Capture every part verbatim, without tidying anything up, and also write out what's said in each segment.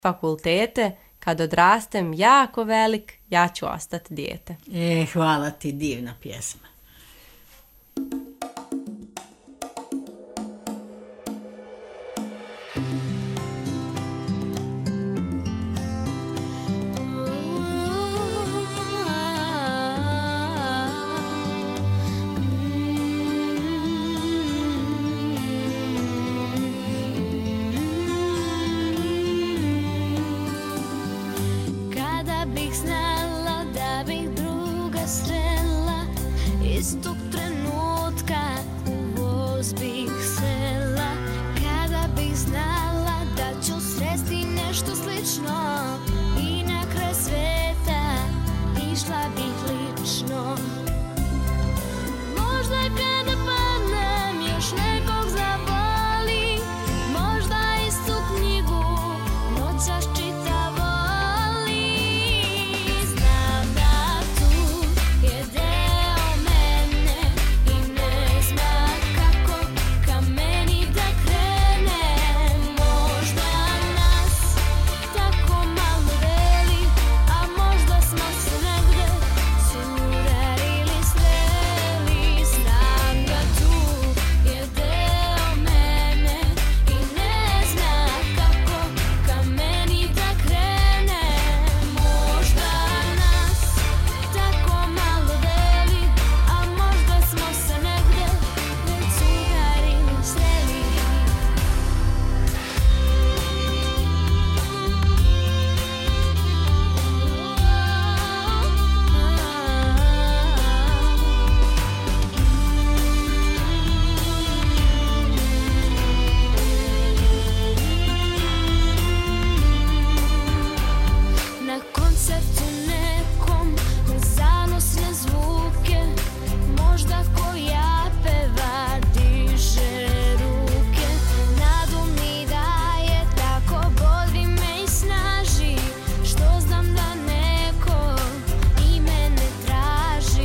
fakultete, kad odrastem jako velik, ja ću ostati dijete. E, hvala ti, divna pjesma. Istog trenutka u voz bih sela, kada bih znala da ću sresti nešto slično i na kraj sveta išla bih lično. Možda kada padnem još nekog zavoli, možda istu knjigu noćas čita voli. Znam da tu je deo mene i ne zna kako ka meni da krene. Možda nas tako malo deli, a možda smo se negde sudarili sreli. Znam da tu je deo mene i ne zna kako ka meni da krene. Možda nas tako malo deli, a možda smo se negde već sudarili sreli. Na koncertu nekom uz zanosne zvuke, možda koja peva diže ruke. Nadu mi daje, tako bodri me i snaži, što znam da neko i mene traži.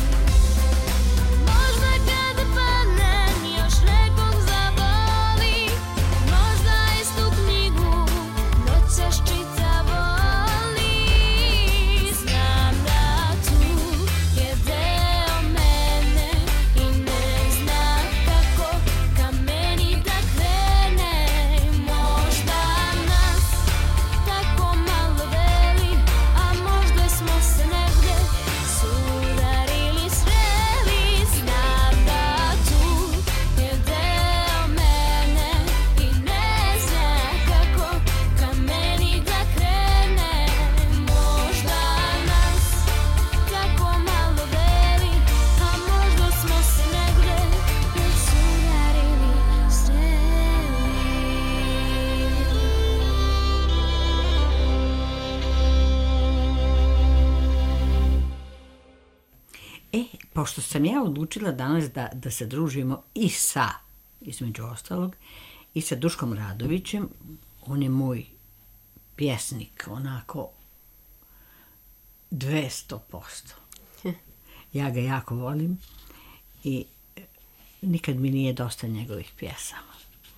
Možda kada padnem još nekog zaboli, možda istu knjigu noćas čita voli. Znam da tu je deo mene i ne zna kako ka meni da krene. Možda nas tako malo deli, a možda smo se negde sudarili sreli. Znam da tu je deo mene i ne zna kako ka meni da krene. Možda nas tako malo deli, a možda smo se negde već sudarili sreli. E, pošto sam ja odlučila danas da, da se družimo i sa, između ostalog, i sa Duškom Radovićem, on je moj pjesnik, onako dvesta posto. Ja ga jako volim i nikad mi nije dosta njegovih pjesama.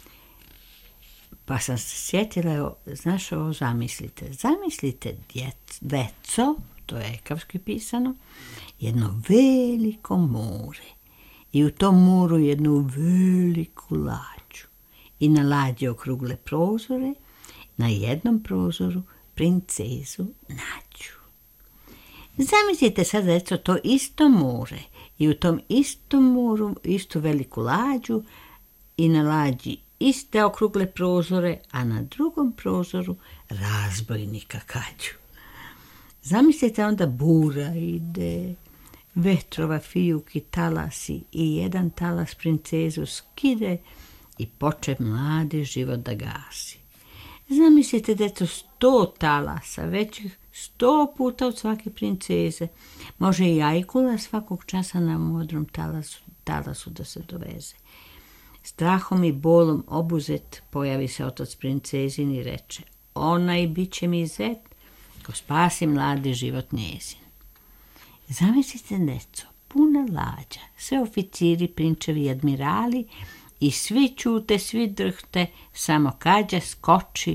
Pa sam se sjetila, evo, znaš ovo, zamislite, zamislite djec, deco, to je ekavski pisano, jedno veliko more i u tom moru jednu veliku lađu i na lađi okrugle prozore, na jednom prozoru princezu Nađu. Zamislite sad, deco, to isto more i u tom istom moru istu veliku lađu i na lađi iste okrugle prozore, a na drugom prozoru razbojnika Kađu. Zamislite onda bura ide, vetrova fijuki talasi i jedan talas princezu skide i poče mladi život da gasi. Zamislite, deco, sto talasa, većih sto puta od svake princeze. Može i ajkula svakog časa na modrom talasu, talasu da se doveze. Strahom i bolom obuzet pojavi se otac princezin i reče: onaj bit će mi zet, ko spasi mladi život njezin. Zamislite, deco, puna lađa, sve oficiri, prinčevi i admirali i svi ćute, svi drhte, samo Kađa skoči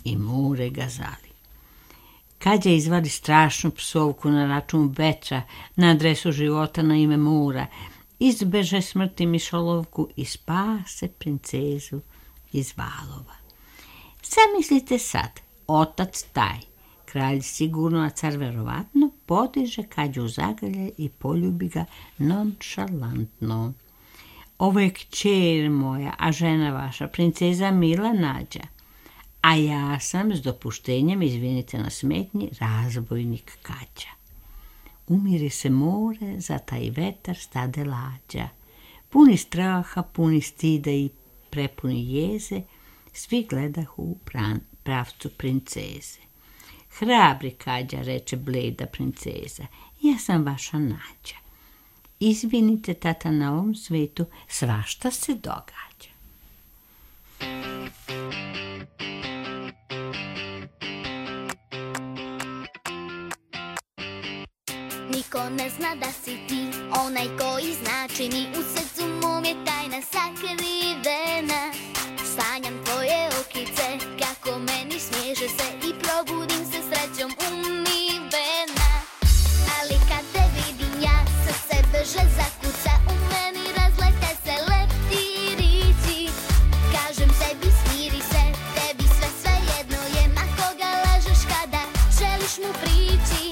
i Mure Gazali. Kađa izvadi strašnu psovku na račun vetra na adresu života na ime Mura, izbeže smrti mišolovku i spase princezu iz valova. Zamislite sad, otac taj, kralj sigurno, a car verovatno, podiže Kađu u zagrljaj i poljubi ga nonšalantno. Ovo je kćer moja, a žena vaša, princeza Mila Nađa. A ja sam, s dopuštenjem, izvinite na smetnji, razbojnik Kađa. Umiri se more, za taj vetar stade lađa. Puni straha, puni stida i prepuni jeze, svi gledahu u pravcu princeze. Hrabri Kađa, reče bleda princeza, ja sam vaša Nađa. Izvinite, tata, na ovom svetu svašta se događa. Niko ne zna da si ti onaj koji znači, ni u srcu mom je tajna sakrivena. Sanjam tvoje okice, kako meni smježe se i probudim se srećom umivena. Ali kad te vidim ja, srce brže zakuca, u meni razlete se leptirići. Kažem sebi smiri se, tebi sve sve jedno je, ma koga lažeš kada želiš mu prići.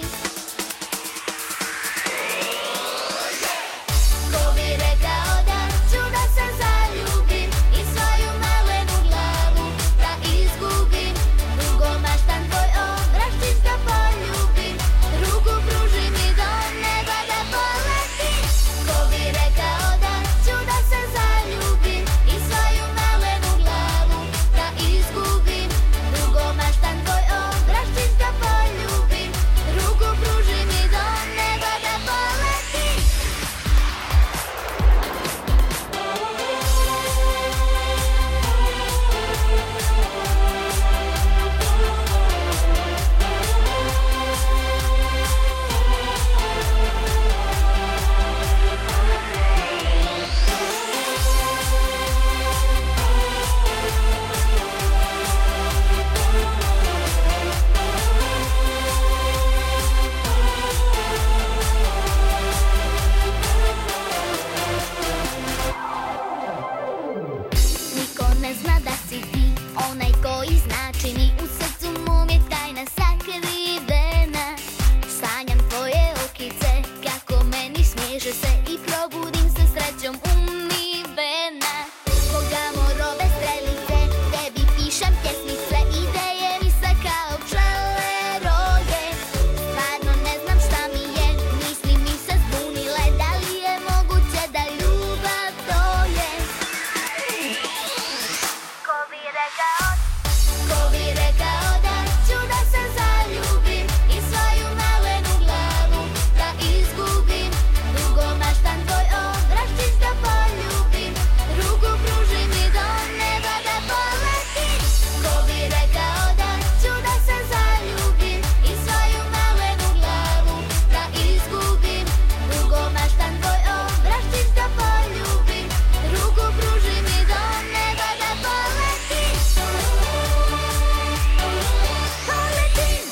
Ko bi rekao da ću da se zaljubim i svoju malenu glavu da izgubim. Dugo maštam tvoj obraz čisto poljubim, ruku pruži mi do neba da poletim. Ko bi rekao da ću da se zaljubim i svoju malenu glavu da izgubim. Dugo maštam tvoj obraz čisto poljubim, ruku pruži mi do neba da poletim. Niko ne zna da si ti onaj koji znači, ni u srcu mom je tajna sakrivena. Sanjam tvoje okice, kako meni smježe se i probudim se srećom umivena. Koga morove strelice, tebi pišem pjesmice, ideje mi se kao pčele roje. Stvarno ne znam šta mi je, misli mi se zbunile, da li je moguće da ljubav to je. Ko bi rekao, ko bi rekao da ću da se zaljubim i svoju malenu glavu da izgubim. Dugo maštam tvoj obraz čisto poljubim, ruku pruži mi do neba da poletim. Ko bi rekao da ću da se zaljubim i svoju malenu glavu da izgubim. Dugo maštam tvoj obraz čisto poljubim, ruku pruži mi do neba da poletim. Poletim.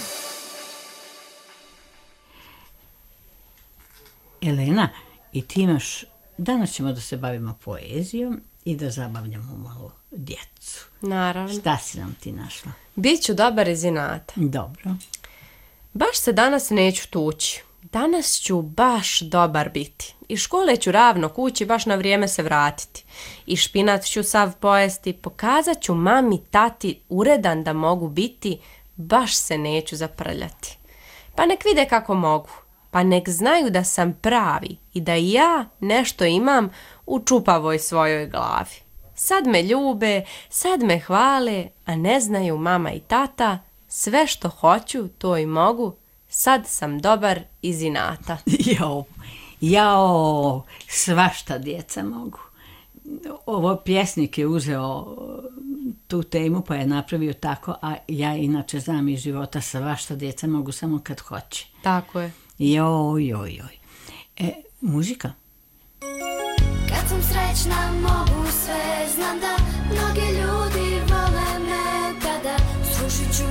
Elena, i ti imaš, danas ćemo da se bavimo poezijom i da zabavljamo malo djecu. Naravno. Šta si nam ti našla? Biću dobar iz inata. Dobro. Baš se danas neću tući. Danas ću baš dobar biti. Iz škole ću ravno kući, baš na vrijeme se vratiti. I špinat ću sav pojesti, pokazat ću mami, tati uredan da mogu biti, baš se neću zaprljati. Pa nek vide kako mogu, pa nek znaju da sam pravi i da i ja nešto imam u čupavoj svojoj glavi. Sad me ljube, sad me hvale, a ne znaju mama i tata, sve što hoću to i mogu, sad sam dobar iz inata. Jao, jao, svašta djeca mogu. Ovo pjesnik je uzeo tu temu pa je napravio tako, a ja inače znam iz života svašta djeca mogu samo kad hoće. Tako je. Joj, joj, joj. E, muzika? Kad sam srećna mogu sve, znam da mnogi ljudi vole me tada. Srušit ću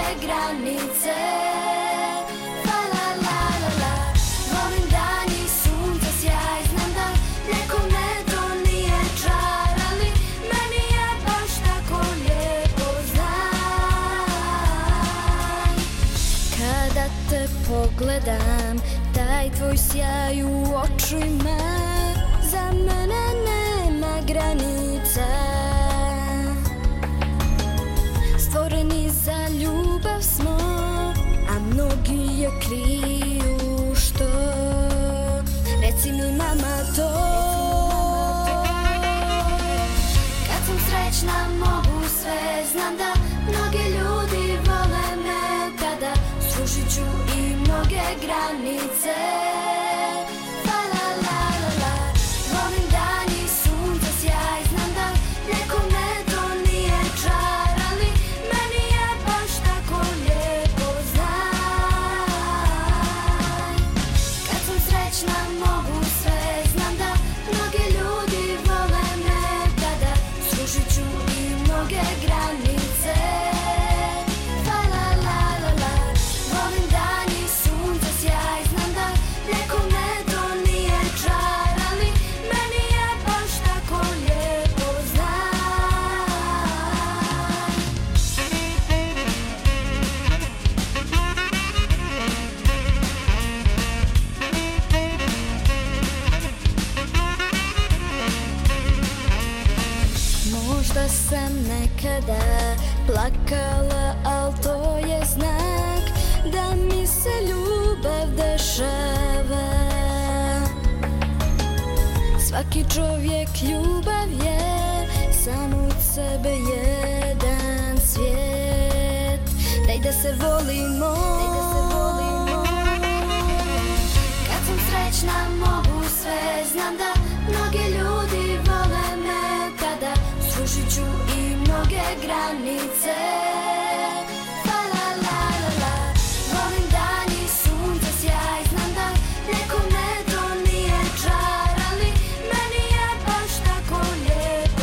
granice. La la la la la. Volim dan i sunca sjaj, znam da nekome to nije čar, ali meni je baš tako lijepo, znaj. Kada te pogledam, taj tvoj sjaj u očima, za mene nema granica. Stvoreni za ljubav smo, a mnogi je kriju, što? Reci mi mama to. Kad sam srećna mogu sve, znam da mnogi ljudi vole me, tada srušit ću i mnoge granice. La la la la la. Volim dan i sunca sjaj, znam da nekome to nije čar, ali meni je baš tako lijepo, znaj. Kad sam srećna mogu sve, znam da mnogi ljudi vole me, tada srušit ću i mnoge granice. La la la la la. Volim dan i sunca sjaj, znam da nekome to nije čar, ali meni je baš tako lijepo, znaj. Možda sam nekada plakala, al to je znak da mi se ljubav dešava. Svaki čovjek ljubav je, sam od sebe jedan svijet. Daj da se volimo, kad sam srećna mogu sve, znam da mnogi ljudi vole me, tada srušit ću i mnoge granice. La la la la la. Volim dan i sunca sjaj, znam da nekome to nije čar, ali meni je baš tako lijepo,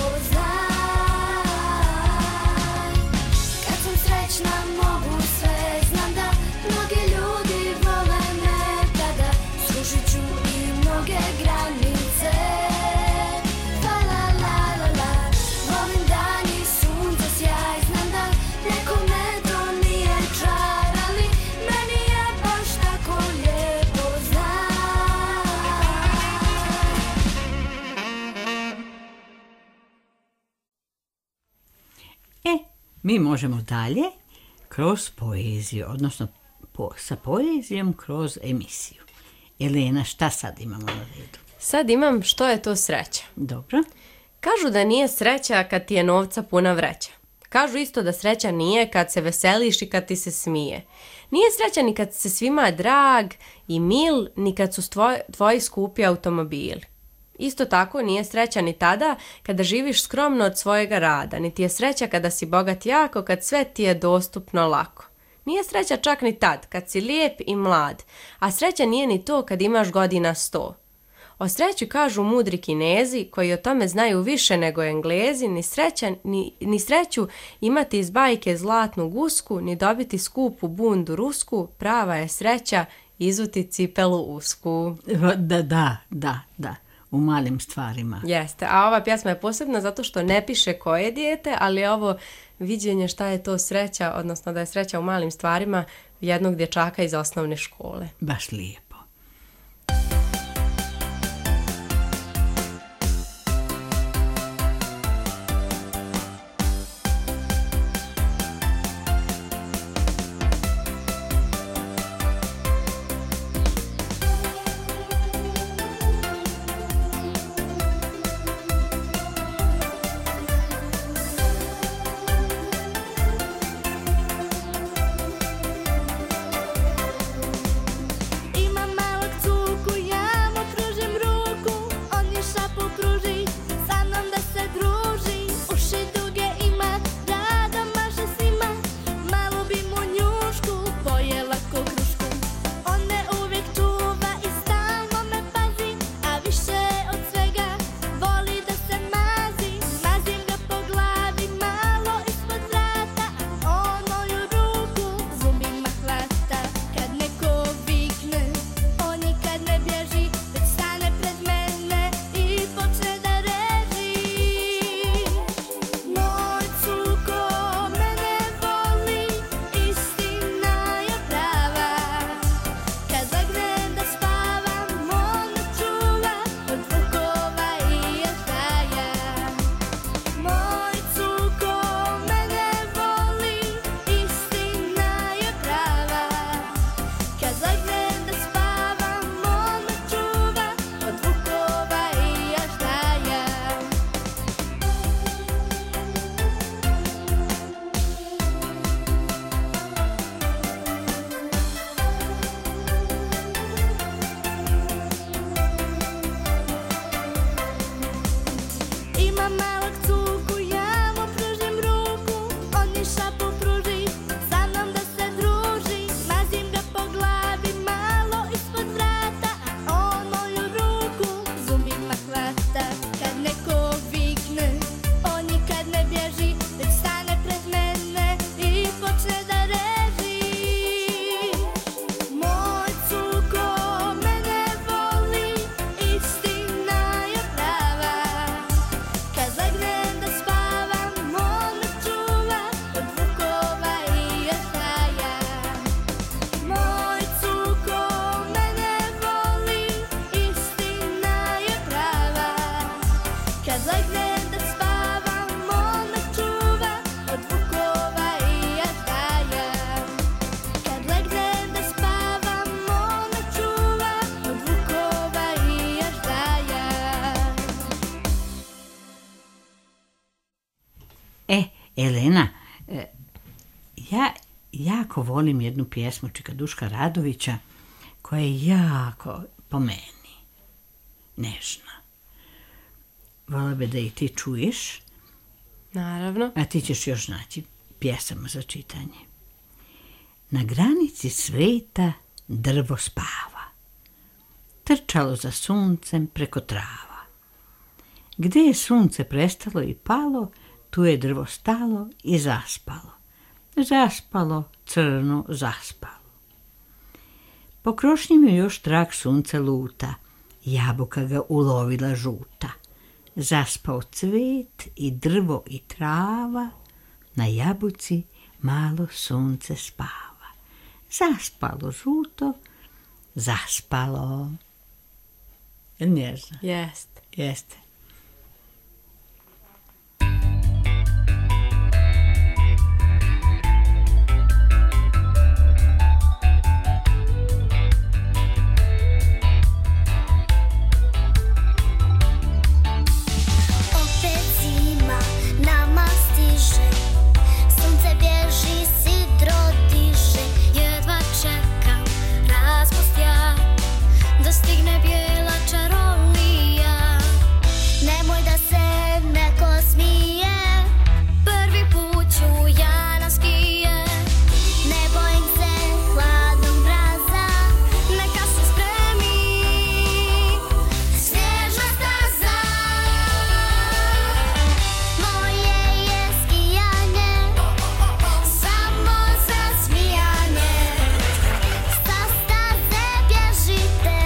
znaj. Kad sam srećna mogu sve, znam da mnogi ljudi vole me, tada srušit ću i mnoge granice. La la la la la. Volim dan i sunca sjaj, znam da nekome to nije čar, ali meni je baš tako lijepo, znaj. E, mi možemo dalje kroz poeziju, odnosno po, sa poezijom kroz emisiju. Elena, šta sad imamo na redu? Sad imam što je to sreća. Dobro. Kažu da nije sreća kad ti je novca puna vreća. Kažu isto da sreća nije kad se veseliš i kad ti se smije. Nije sreća ni kad se svima drag i mil, ni kad su tvoj, tvoji skupi automobili. Isto tako nije sreća ni tada kada živiš skromno od svojega rada, niti je sreća kada si bogat jako, kad sve ti je dostupno lako. Nije sreća čak ni tad, kad si lijep i mlad, a sreća nije ni to kad imaš godina sto. O sreći kažu mudri Kinezi, koji o tome znaju više nego Englezi, ni, sreća, ni, ni sreću imati iz bajke zlatnu gusku, ni dobiti skupu bundu rusku, prava je sreća izuti cipelu usku. Da, da, da, da. U malim stvarima. Jeste, a ova pjesma je posebna zato što ne piše koje dijete, ali je ovo viđenje šta je to sreća, odnosno da je sreća u malim stvarima jednog dječaka iz osnovne škole. Baš lijepo. Ima Elena, e, ja jako volim jednu pjesmu Čika Duška Radovića koja je jako, po meni, nežna. Vola bi da i ti čuješ. Naravno. A ti ćeš još naći pjesama za čitanje. Na granici sveta drvo spava, trčalo za suncem preko trava. Gde je sunce prestalo i palo, tu je drvo stalo i zaspalo. Zaspalo, crno, zaspalo. Po krošnjima još trag sunca luta, jabuka ga ulovila žuta. Zaspao cvet i drvo i trava, na jabuci malo sunce spava. Zaspalo žuto, zaspalo. Jel nježno? Jeste. Jeste. Stigne bijela čarolija, nemoj da se neko smije, prvi put ću ja na skije. Ne bojim se hladnog mraza, neka se spremi snježna staza. Moje je skijanje, samo za smijanje, sa staze bježite.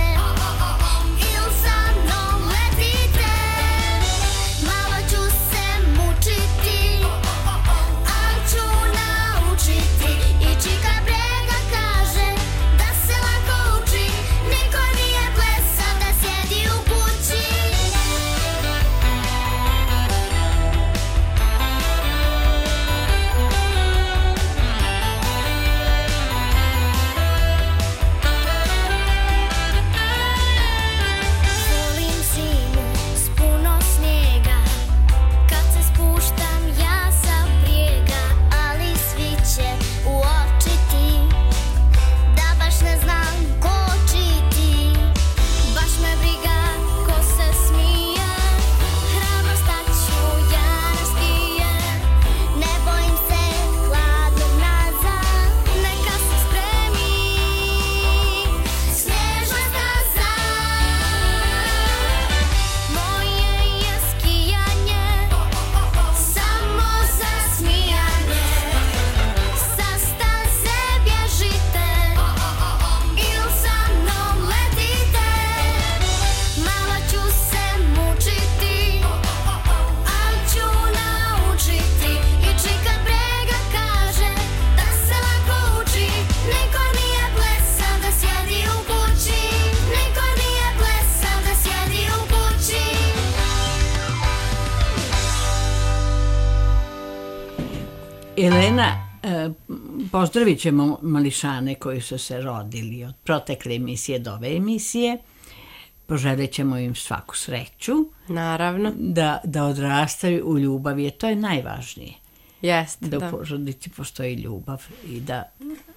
Elena, pozdravit ćemo mališane koji su se rodili od protekle emisije do ove emisije. Poželjet ćemo im svaku sreću. Naravno. Da, da odrastaju u ljubavi, jer to je najvažnije. Jeste, da. Da u porodici postoji ljubav i da,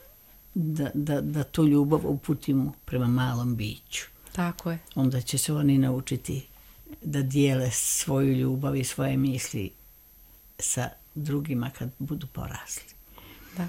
da, da, da tu ljubav uputimo prema malom biću. Tako je. Onda će se oni naučiti da dijele svoju ljubav i svoje misli sa drugima kad budu porasli. Da.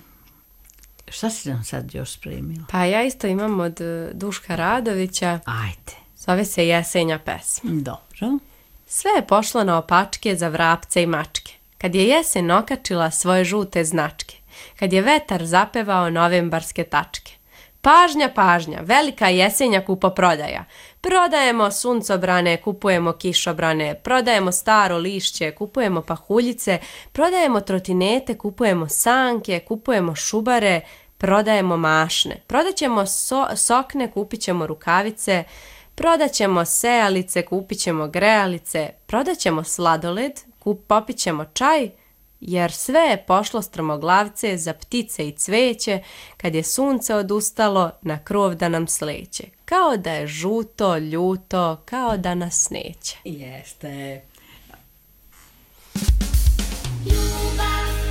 Šta si nam sad još spremila? Pa ja isto imam od Duška Radovića. Ajde. Zove se Jesenja pesma. Dobro. Sve je pošlo na opačke za vrapce i mačke, kad je jesen okačila svoje žute značke, kad je vetar zapevao novembarske tačke. Pažnja, pažnja, velika jesenja kupoprodaja. Prodajemo suncobrane, kupujemo kišobrane, prodajemo staro lišće, kupujemo pahuljice, prodajemo trotinete, kupujemo sanke, kupujemo šubare, prodajemo mašne. Prodaćemo so, sokne, kupit ćemo rukavice, prodaćemo sejalice, kupit ćemo grejalice, prodaćemo sladoled, kup, popit ćemo čaj, jer sve je pošlo strmoglavce za ptice i cveće, kad je sunce odustalo na krov da nam sleće. Kao da je žuto, ljuto, kao da nas neće. Jeste. Ljubav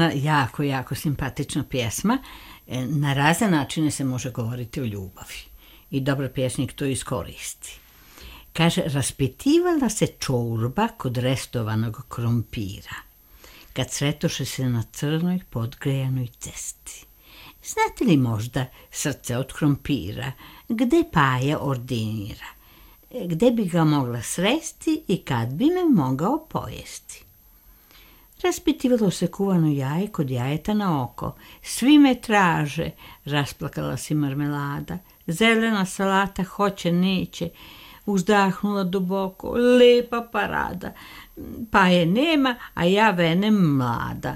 jedna jako, jako simpatična pjesma. Na razne načine se može govoriti o ljubavi. I dobar pjesnik to iskoristi. Kaže, raspitivala se čorba kod restovanog krompira, kad sretoše se na crnoj podgrejanoj cesti. Znate li možda, srce od krompira, gde Paja ordinira? Gde bi ga mogla sresti i kad bi me mogao pojesti? Raspitivalo se kuvano jaje kod jajeta na oko. Svi me traže, rasplakala si marmelada. Zelena salata hoće, neće. Uzdahnula duboko, lepa parada. Pa je nema, a ja venem mlada.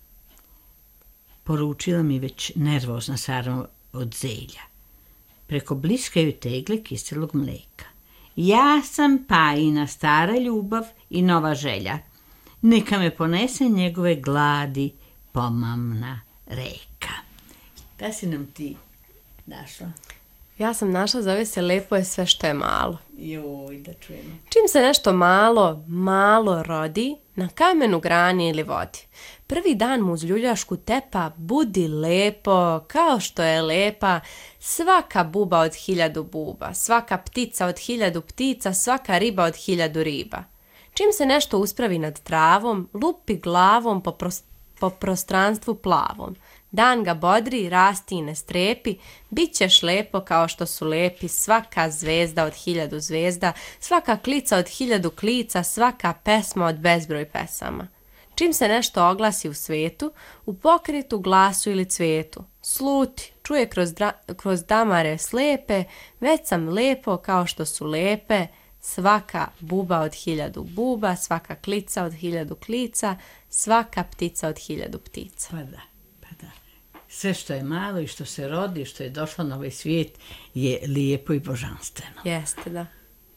Poručila mi već nervozna Sara od zelja. Preko bliskaju tegle kiselog mleka. Ja sam Pajina stara ljubav i nova želja. Neka me ponese njegove gladi pomamna reka. Da si nam ti našla? Ja sam našla, zove se Lepo je sve što je malo. Joj, da čujemo. Čim se nešto malo, malo rodi, na kamenu, grani ili vodi. Prvi dan mu uz ljuljašku tepa budi lepo, kao što je lepa svaka buba od hiljadu buba, svaka ptica od hiljadu ptica, svaka riba od hiljadu riba. Čim se nešto uspravi nad travom, lupi glavom po, pros- po prostranstvu plavom. Dan ga bodri, rasti i ne strepi, bit ćeš lepo kao što su lepi svaka zvezda od hiljadu zvezda, svaka klica od hiljadu klica, svaka pesma od bezbroj pesama. Čim se nešto oglasi u svetu, u pokretu, glasu ili cvetu, sluti, čuje kroz, dra- kroz damare slepe, već sam lepo kao što su lepe, svaka buba od hiljadu buba, svaka klica od hiljadu klica, svaka ptica od hiljadu ptica. Pa da, pa da. Sve što je malo i što se rodi, što je došlo na ovaj svijet je lijepo i božanstveno. Jeste, da.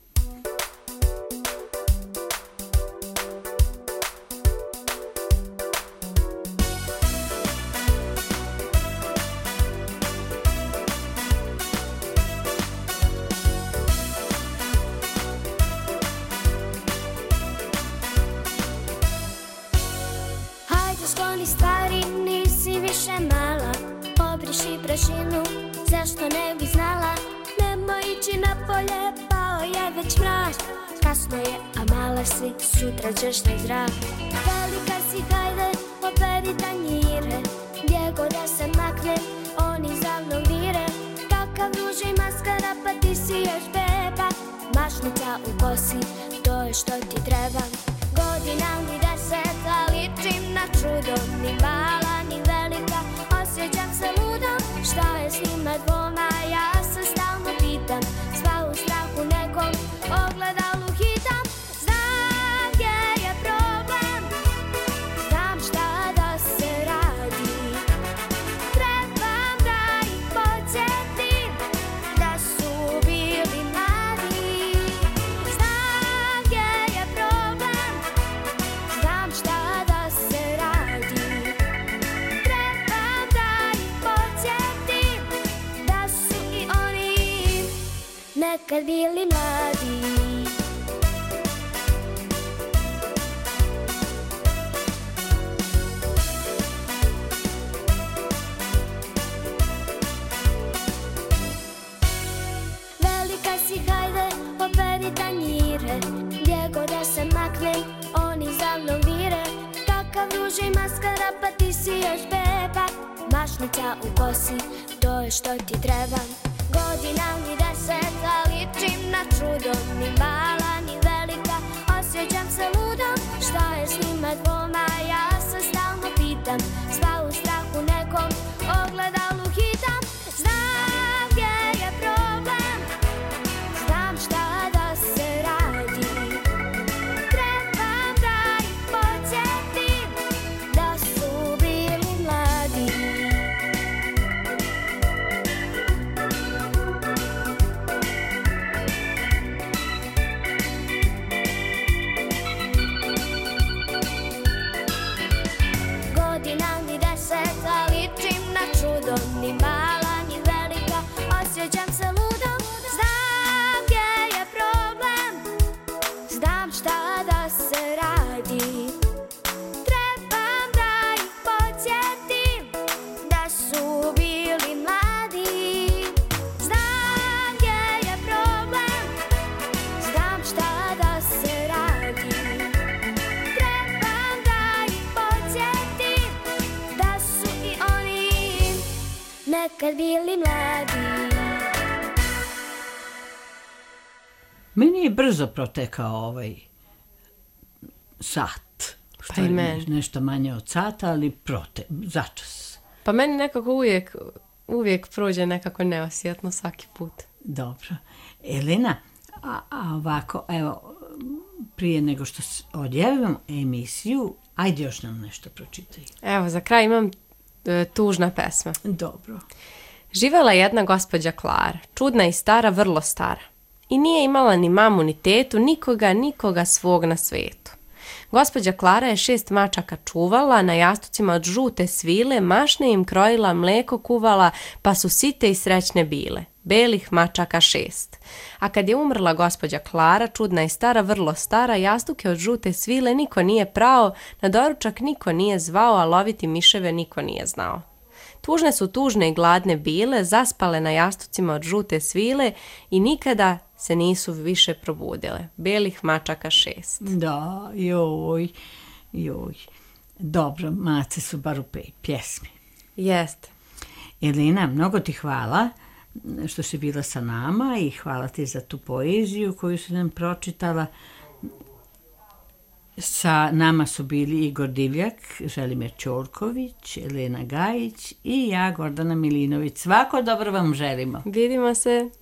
Zašto ne bi znala, nemoj ići na polje, pao je već mrak. Kasno je, a mala si, sutra ćeš na zrak. Velika si, hajde, operi tanjire, gdje god da se makne, oni za mnom vire. Kakav ruž i maskara, pa ti si još beba. Mašnica u kosi, to je što ti treba. Godina mi deset, a ličim na čudo, ni mala, ni velika, osjećam se ludo. Šta je s njima dvoma, ja se stalno pitam. Sva u strahu nekom ogledalu hitam. Znam gdje je problem, znam šta da se radi. Trebam da ih podsjetim da su bili mladi. Znam gdje je problem, znam šta da se radi. Trebam da ih podsjetim da su i oni nekad bili mladi. Velika si, hajde, operi tanjire, gdje god da se maknem, oni za mnom vire. Kakav ruž i maskara, pa ti si još beba. Mašnica u kosi, to je što ti treba. Godina mi deset, a ličim na čudo, ni mala, ni velika, osjećam se ludo. Šta je s njima dvoma, ja se stalno pitam. Sva u strahu nekom ogledalu hitam. Znam gdje je problem, znam šta da se radi. Trebam da ih podsjetim da su bili mladi. kad bili mladi. Meni je brzo protekao ovaj sat. Pa i meni. Nešto manje od sata, ali prote, začas. Pa meni nekako uvijek, uvijek prođe nekako neosjetno svaki put. Dobro. Elena, a, a ovako, evo, prije nego što odjavimo emisiju, ajde još nam nešto pročitaj. Evo, za kraj imam e, tužna pesma. Dobro. Živela je jedna gospođa Klara, čudna i stara, vrlo stara. I nije imala ni mamu, ni tetu, nikoga, nikoga svog na svetu. Gospođa Klara je šest mačaka čuvala, na jastucima od žute svile, mašne im krojila, mleko kuvala, pa su site i srećne bile. Belih mačaka šest. A kad je umrla gospođa Klara, čudna i stara, vrlo stara, jastuke od žute svile niko nije prao, na doručak niko nije zvao, a loviti miševe niko nije znao. Tužne su tužne i gladne bile, zaspale na jastucima od žute svile i nikada se nisu više probudile. Belih mačaka šest. Da, joj, joj. Dobro, mace su bar u pe- pjesmi. Jeste. Elena, mnogo ti hvala što si bila sa nama i hvala ti za tu poeziju koju si nam pročitala. Sa nama su bili Igor Divjak, Želimir Ćorković, Elena Gajić i ja, Gordana Milinović. Svako dobro vam želimo. Vidimo se.